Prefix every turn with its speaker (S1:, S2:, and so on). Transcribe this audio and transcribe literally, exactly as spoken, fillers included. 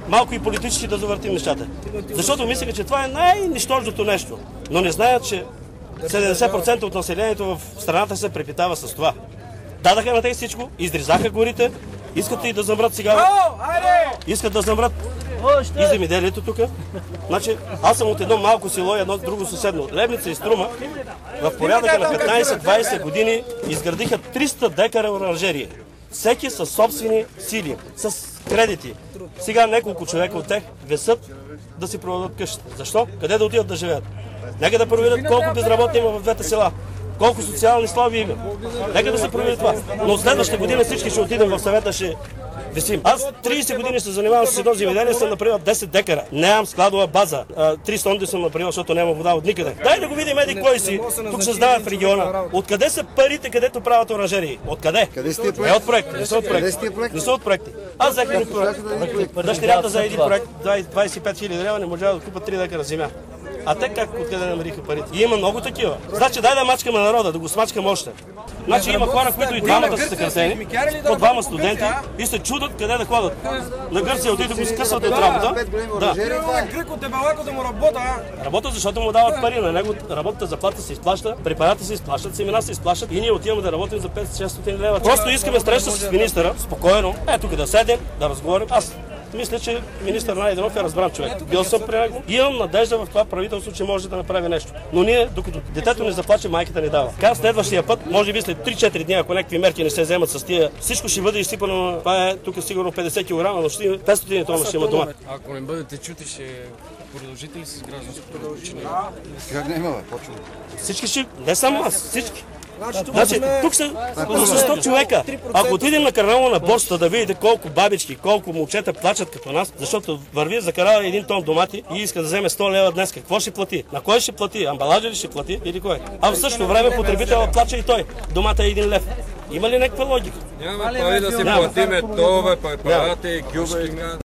S1: малко и политически да завъртим нещата. Защото мислеха, че това е най-нищожното нещо. Но не знаят, че седемдесет процента от населението в страната се препитава с това. Дадаха на те всичко, изрезаха горите, искат и да замрат сега. Искат да замрат и земеделието тук. Значи, аз съм от едно малко село и едно друго съседно. Лебница и Струма в порядъка на петнайсет-двайсет години изградиха триста декара оранжерии. Всеки със собствени сили, с кредити. Сега няколко човека от тях весат да си продадат къщата. Защо? Къде да отидат да живеят? Нека да проверят колко безработни има в двете села. Колко социални слаби има. Нека да се провери това. Но от следващата година всички ще отидем в съвета, ще висим. Аз трийсет години се занимавам с едно земеделие, съм направил десет декара. Нямам складова база. Три сонди съм направил, защото няма вода от никъде. Дай да го видим еди кой си. Тук се знае в региона. Откъде са парите, където правят оранжерии? Откъде?
S2: Къде сте
S1: Не от проекти. Не са от проекти. Не са от проекти. Аз взех един проект. Дъщерята за един проект двайсет и пет хиляди лева не можа да купат три декара земя. А те как откъде намериха парите? И има много такива. Значи дай да мачкаме народа, да го смачкам още. Значи има хора, които и двамата са съкратени, по двама студенти и се чудат къде да ходят. На Гърция отидох го скъсват от работа. Да. Работа, защото му дават пари. На него работата заплата се изплаща, препарати се изплащат, семена се изплащат и ние отиваме да работим за петстотин лева. Просто искаме среща с министъра, спокойно, е тук да седем, да разговорим. Аз мисля, че министър Найденов е разбран човек. Бил съм при него. Имам надежда в това правителство, че може да направи нещо. Но ние, докато детето не заплаче, майката не дава. Така следващия път, може би след три-четири дни, ако някакви мерки не се вземат с тия, всичко ще бъде изсипано. Това е тук е сигурно петдесет килограма, но ще има петстотин тона ще има дома.
S3: Ако не бъдете чути, ще продължите ли с гражданското правоучение?
S2: Как не има, бе? Почва.
S1: Всички ще, не само аз, всички. Значи, тук са сто човека. Ако отидем на карнавала на борсата да видите колко бабички, колко момчета плачат като нас, защото върви за карава един тон домати и иска да вземе сто лева днес, какво ще плати? На кой ще плати? Амбалажа ли ще плати или кой? А в същото време потребителът плача и той. Домата е един лев. Има ли някаква логика?
S3: Няма пари да си платиме тове, препарати, кюшки.